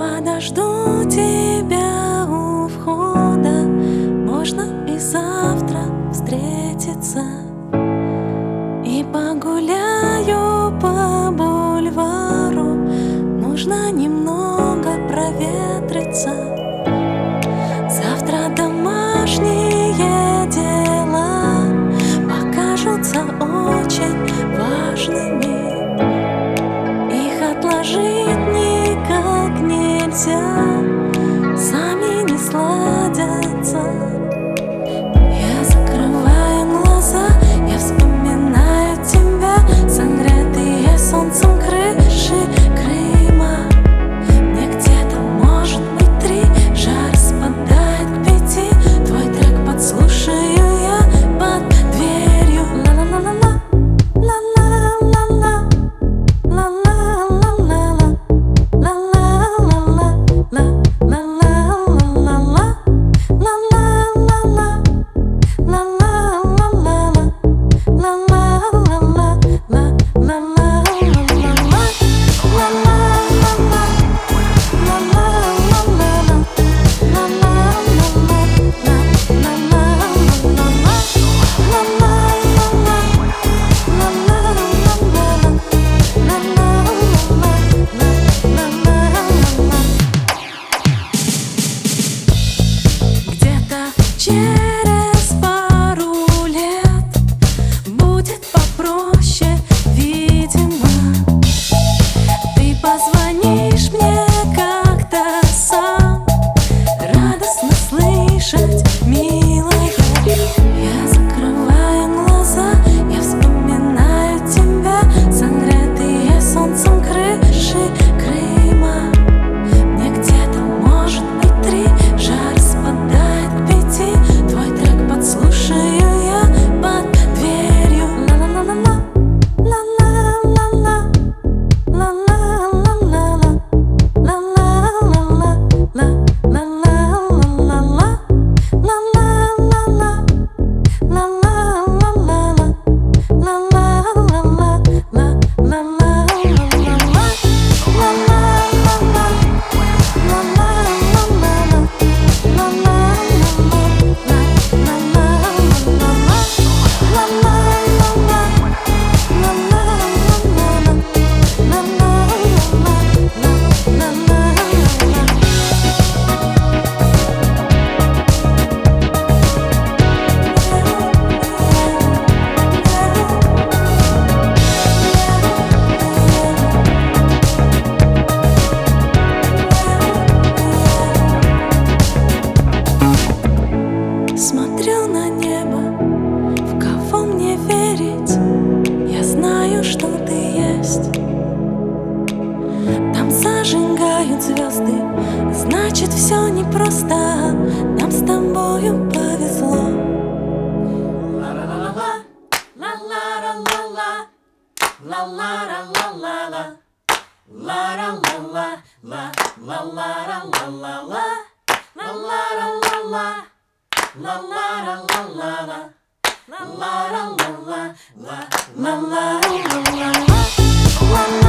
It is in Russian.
подожду тебя у входа, можно и завтра встретиться. И погуляю по бульвару, нужно немного проветриться. Завтра домашние дела покажутся очень важными. Их отложить никак нельзя, сами не сладятся. Я закрываю глаза, я вспоминаю тебя, согретые солнцем крыши Крыма. Мне где-то, может быть, 3, жар спадает к 5. Твой трек подслушаю я под дверью. Ла-ла-ла-ла-ла, ла-ла-ла-ла, ла-ла-ла-ла-ла, ла-ла-ла-ла-ла, через пару лет будет попроще, видимо. Ты позвонишь мне как-то сам, радостно слышать, милая. Я закрываю глаза, я вспоминаю тебя, согретые солнцем крыши Крыма. Мне где-то, может быть, 3, жар спадает к 5. Твой трек подслушаю я под дверью. Ла-ла-ла-ла-ла, ла-ла-ла-ла, ла-ла-ла-ла-ла, ла-ла-ла-ла-ла, ла-ла-ла-ла-ла, ла-ла-ла-ла, смотрю на небо, в кого мне верить? Я знаю, что ты есть. Там зажигают звезды, значит, все непросто. Нам с тобою повезло. Ла-ла-ла-ла, ла-ла-ла-ла-ла, ла-ла-ла-ла-ла, ла-ла-ла-ла, ла-ла-ла-ла-ла, ла-ла-ла-ла-ла. La la la la la la la la la la la la la la la la la